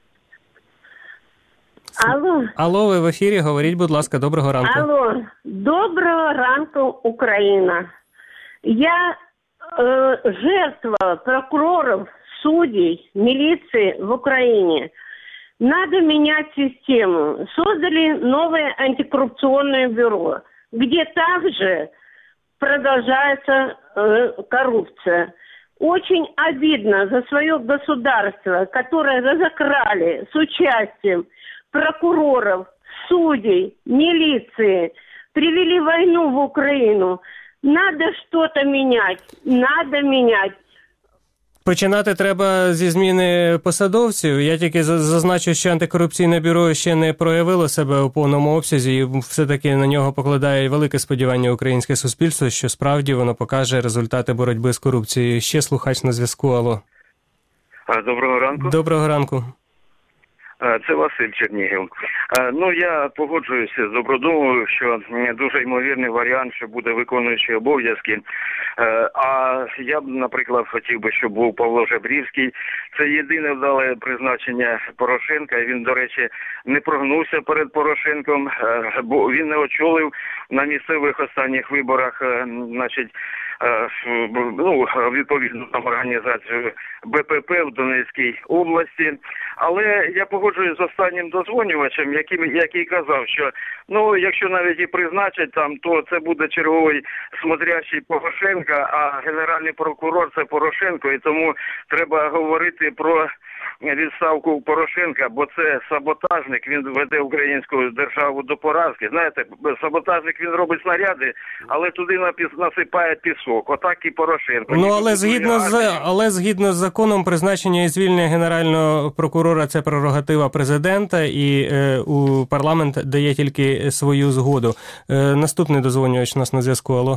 Алло. Алло, ви в ефірі, говоріть, будь ласка, доброго ранку. Алло, доброго ранку, Украина. Я э, жертва прокуроров, судей, милиции в Украине. Надо менять систему. Создали новое антикоррупционное бюро, где также продолжается э, коррупция. Очень обидно за свое государство, которое разокрали с участием прокуроров, судей, милиции, привели войну в Украину. Надо что-то менять, надо менять. Починати треба зі зміни посадовців. Я тільки зазначу, що антикорупційне бюро ще не проявило себе у повному обсязі, і все-таки на нього покладає велике сподівання українське суспільство, що справді воно покаже результати боротьби з корупцією. Ще слухач на зв'язку. Алло. Доброго ранку. Доброго ранку. Це Василь Чернігів. Ну, я погоджуюся з Добродомовою, що дуже ймовірний варіант, що буде виконуючий обов'язки. А я б, наприклад, хотів би, щоб був Павло Жебрівський. Це єдине вдале призначення Порошенка. Він, до речі, не прогнувся перед Порошенком, бо він не очолив на місцевих останніх виборах, значить, ну, відповідну там організацію Б П П в Донецькій області. Але я погоджуюсь з останнім дозвонювачем, який, який казав, що, ну, якщо навіть і призначать там, то це буде черговий смотрящий Порошенка, а генеральний прокурор – це Порошенко, і тому треба говорити про відставку Порошенка, бо це саботажник, він веде українську державу до поразки. Знаєте, саботажник, він робить снаряди, але туди насипає пісок. Отак і Порошенко. Ну, але згідно з, але згідно з законом, призначення і звільнення генерального прокурора – це прерогатива президента, і е, у парламент дає тільки свою згоду. Е, наступний дозвонювач у нас на зв'язку. Алло.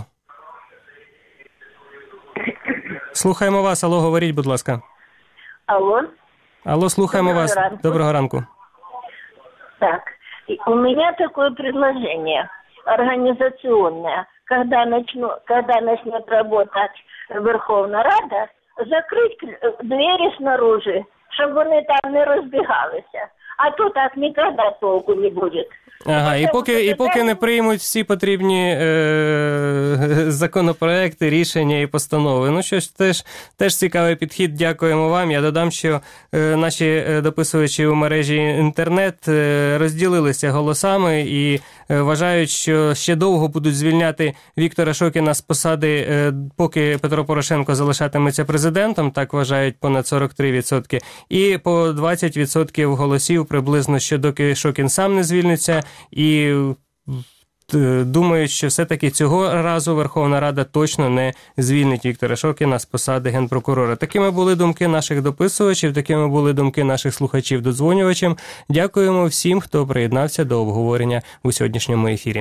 Слухаємо вас. Алло, говоріть, будь ласка. Алло. Алло, слухаємо Доброго вас. ранку. Доброго ранку. Так, у меня такое предложение организационное. Когда, начну, когда начнет работать Верховна Рада, закрыть двери снаружи, чтобы вони там не розбігалися. А то так ніколи толку не буде. Ага, і поки, і поки не приймуть всі потрібні е, законопроекти, рішення і постанови. Ну що ж, теж, теж цікавий підхід, дякуємо вам. Я додам, що е, наші дописувачі у мережі інтернет е, розділилися голосами і е, вважають, що ще довго будуть звільняти Віктора Шокіна з посади, е, поки Петро Порошенко залишатиметься президентом, так вважають понад сорок три відсотки, і по двадцять відсотків голосів приблизно, що доки Шокін сам не звільниться, і думають, що все-таки цього разу Верховна Рада точно не звільнить Віктора Шокіна з посади генпрокурора. Такими були думки наших дописувачів, такими були думки наших слухачів-додзвонювачів. Дякуємо всім, хто приєднався до обговорення у сьогоднішньому ефірі.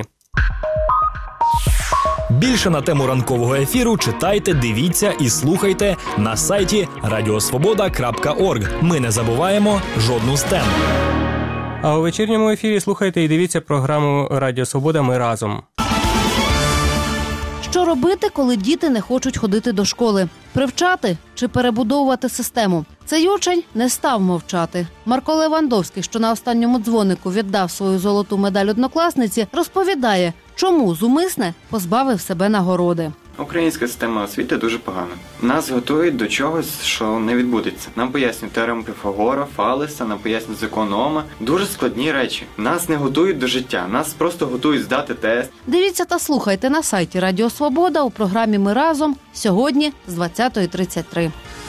Більше на тему ранкового ефіру читайте, дивіться і слухайте на сайті радіосвобода крапка орг. Ми не забуваємо жодну з тем. А у вечірньому ефірі слухайте і дивіться програму «Радіо Свобода. Ми разом». Що робити, коли діти не хочуть ходити до школи? Привчати чи перебудовувати систему? Цей учень не став мовчати. Марко Левандовський, що на останньому дзвонику віддав свою золоту медаль однокласниці, розповідає, чому зумисне позбавив себе нагороди. Українська система освіти дуже погана. Нас готують до чогось, що не відбудеться. Нам пояснюють теорему Піфагора, Фалеса, нам пояснюють закон Ома. Дуже складні речі. Нас не готують до життя, нас просто готують здати тест. Дивіться та слухайте на сайті Радіо Свобода у програмі «Ми разом» сьогодні з двадцятої тридцять три.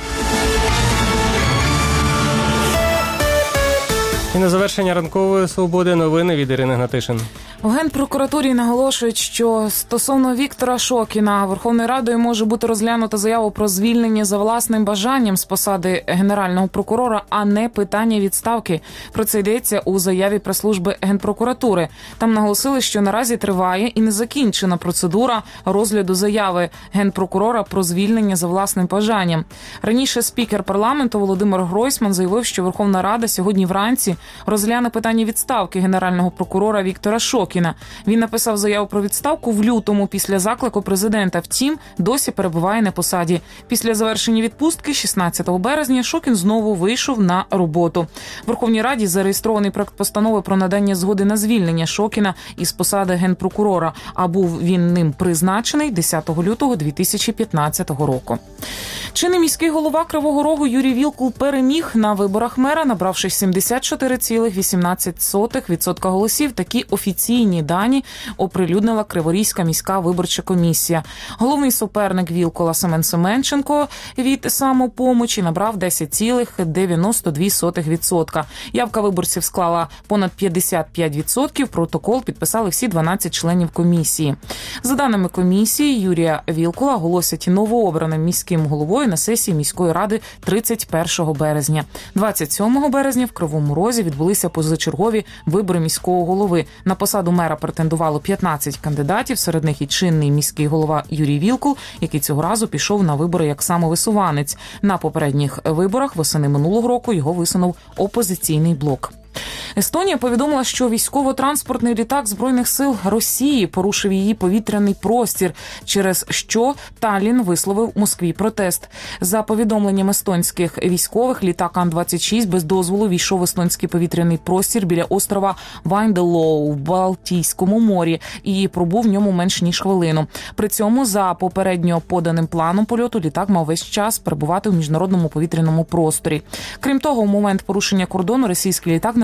І на завершення ранкової свободи новини від Ірини Гнатишин. У Генпрокуратурі наголошують, що стосовно Віктора Шокіна Верховною Радою може бути розглянута заява про звільнення за власним бажанням з посади генерального прокурора, а не питання відставки. Про це йдеться у заяві прес-служби Генпрокуратури. Там наголосили, що наразі триває і не закінчена процедура розгляду заяви Генпрокурора про звільнення за власним бажанням. Раніше спікер парламенту Володимир Гройсман заявив, що Верховна Рада сьогодні вранці розгляне питання відставки генерального прокурора Віктора Шокіна. Він написав заяву про відставку в лютому після заклику президента. Втім, досі перебуває на посаді. Після завершення відпустки шістнадцятого березня Шокін знову вийшов на роботу. В Верховній Раді зареєстрований проект постанови про надання згоди на звільнення Шокіна із посади генпрокурора, а був він ним призначений десятого лютого дві тисячі п'ятнадцятого року. Чинний міський голова Кривого Рогу Юрій Вілкул переміг на виборах мера, набравши сімдесят чотири цілих вісімнадцять сотих відсотка голосів. Такі офіційні дані оприлюднила Криворізька міська виборча комісія. Головний суперник Вілкула Семен Семенченко від «Самопомочі» набрав десять цілих дев'яносто дві сотих відсотка. Явка виборців склала понад п'ятдесят п'ять відсотків. Протокол підписали всі дванадцять членів комісії. За даними комісії, Юрія Вілкула оголосять новообраним міським головою на сесії міської ради тридцять першого березня. двадцять сьомого березня в Кривому Розі відбулися позачергові вибори міського голови. На посаду мера претендувало п'ятнадцять кандидатів, серед них і чинний міський голова Юрій Вілкул, який цього разу пішов на вибори як самовисуванець. На попередніх виборах восени минулого року його висунув опозиційний блок. Естонія повідомила, що військово-транспортний літак Збройних сил Росії порушив її повітряний простір, через що Таллін висловив Москві протест. За повідомленням естонських військових, літак Ан двадцять шість без дозволу війшов в естонський повітряний простір біля острова Вайнделоу в Балтійському морі і пробув в ньому менш ніж хвилину. При цьому, за попередньо поданим планом польоту, літак мав весь час перебувати в міжнародному повітряному просторі. Крім того, у момент порушення кордону російський літак не мав контакту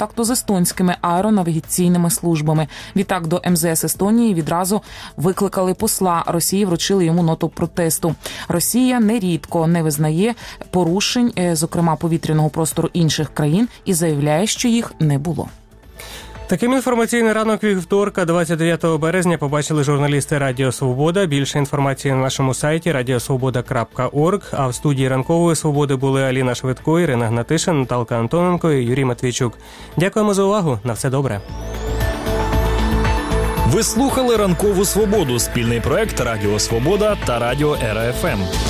контакту з естонськими аеронавігаційними службами. Відтак до ем зе ес Естонії відразу викликали посла Росії, вручили йому ноту протесту. Росія нерідко не визнає порушень, зокрема повітряного простору інших країн, і заявляє, що їх не було. Таким інформаційний ранок вівторка, двадцять дев'ятого березня, побачили журналісти Радіо Свобода. Більше інформації на нашому сайті радіосвобода крапка орг. А в студії Ранкової Свободи були Аліна Швидко, Ірина Гнатишин, Наталка Антоненко і Юрій Матвійчук. Дякуємо за увагу. На все добре. Ви слухали Ранкову Свободу, спільний проект Радіо Свобода та Радіо Ера Еф Ем.